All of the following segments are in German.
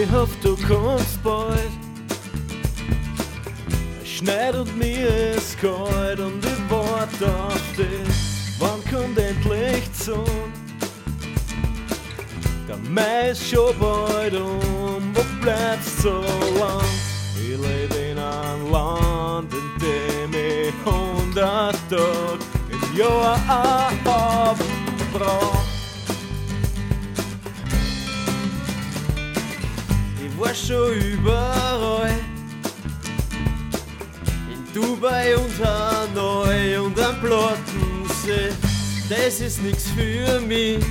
Ich hoff, du kommst bald. Es schneit und mir ist kalt und ich wart auf dich. Wann kommt endlich die Sonne? Der Mai ist schon bald wo bleibst so lang? Ich lebe in einem Land, in dem ich 100 Tage im Jahr haben brauch. Ich war schon überall, in Dubai und Hanoi und am Plattensee. Das ist nix für mich.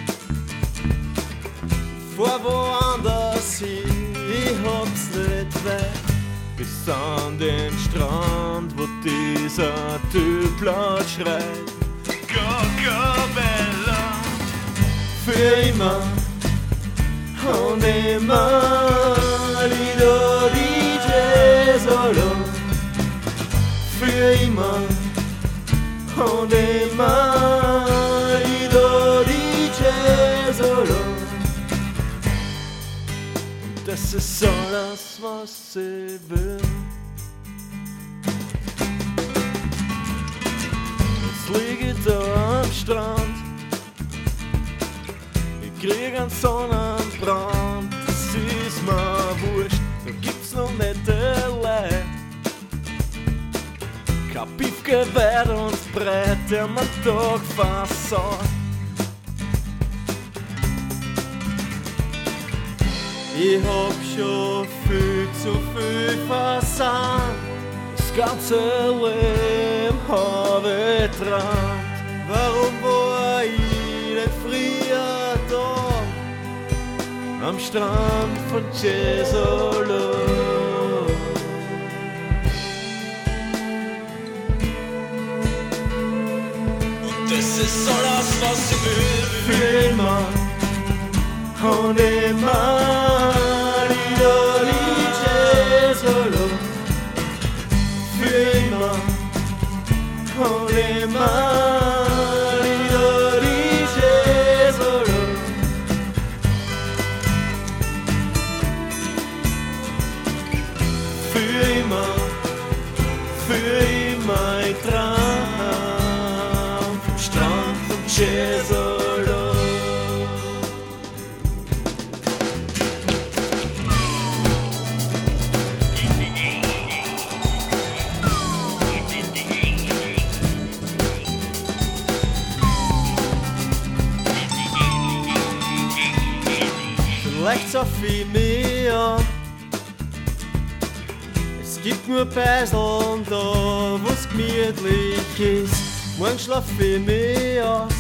Fahr woanders hin, ich hab's nicht weit. Bis an den Strand, wo dieser Typ laut schreit: Coco Bella, für immer und immer, Lido DJ Solo, für immer und immer, Lido DJ Solo. Das ist alles, was ich will. Jetzt lieg ich da am Strand, ich krieg einen Sonnenbrand. Das ist mir wurscht, da gibt's noch nette Leute. Kein Piefke weit und breit, der mir Tag versaut. Ich hab schon viel zu viel versandt. Das ganze Leben hab ich geträumt. Warum war ich nicht früher da? Am Strand von Jesolo. Und das ist alles, was ich will. Für immer und immer, Lido DJ Solo. Für immer und immer, Lido DJ Solo. Für immer ein Traum vom Strand von Jesolo. Vielleicht so viel mehr. Es gibt nur Beiseln da, wo's gemütlich ist. Morgen schlaf ich mich aus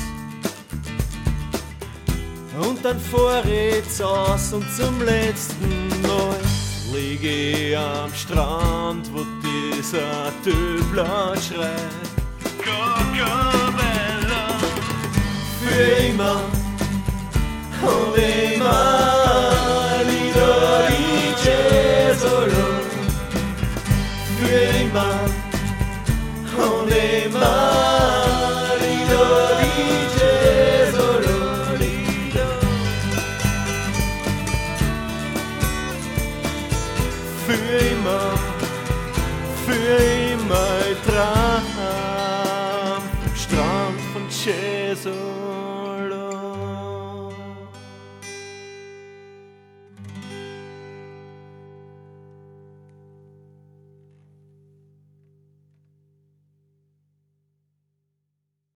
und dann fahr ich aus und zum letzten Mal lieg ich am Strand, wo dieser Typ laut schreit: Coco Bella, für immer und immer, Lido DJ Solo. Für immer und immer, Lido DJ Solo, Lido. Für immer, für immer.